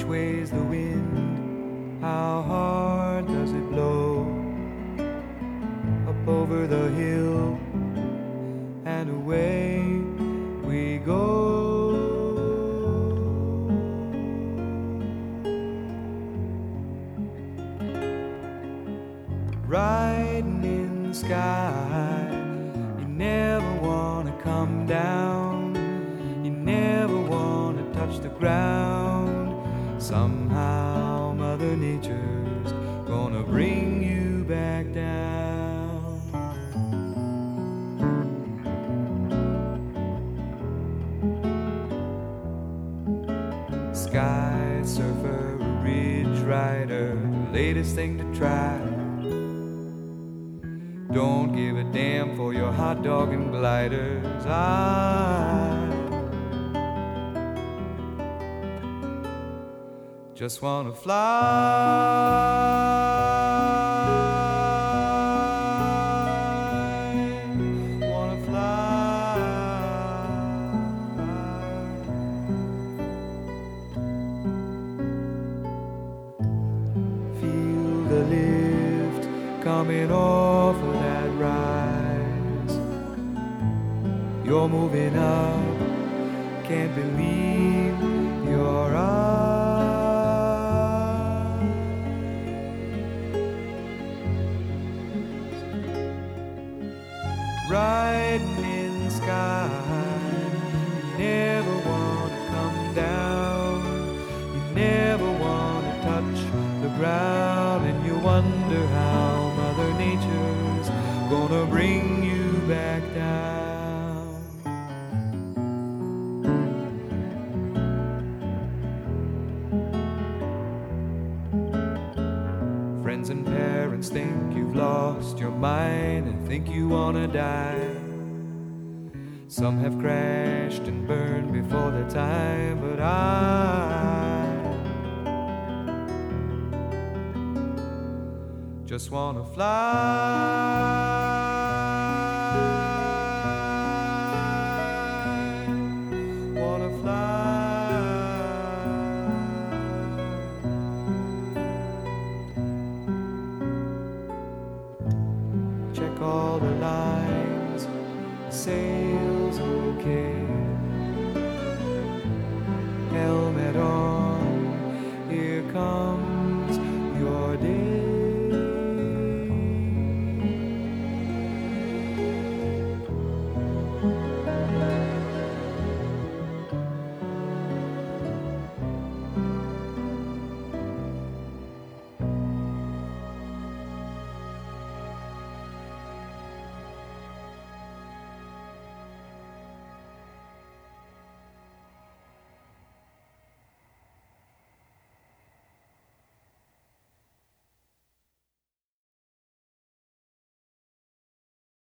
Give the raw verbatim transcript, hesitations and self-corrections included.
which way's the wind? How hard does it blow? Up over the hill and away we go. Riding in the sky, you never wanna come down, you never wanna touch the ground. Somehow Mother Nature's gonna bring you back down. Sky surfer, a ridge rider, the latest thing to try. Don't give a damn for your hot dog and gliders. I just wanna fly, wanna fly. Feel the lift coming off of that rise. You're moving up, can't believe your eyes. Riding in the sky, you never wanna come down, you never wanna touch the ground, and you wonder how Mother Nature's gonna bring you back down. Friends and parents think you've lost your mind and think you wanna die. Some have crashed and burned before their time, but I just wanna fly, wanna fly. Check all the lines, sails okay. Hell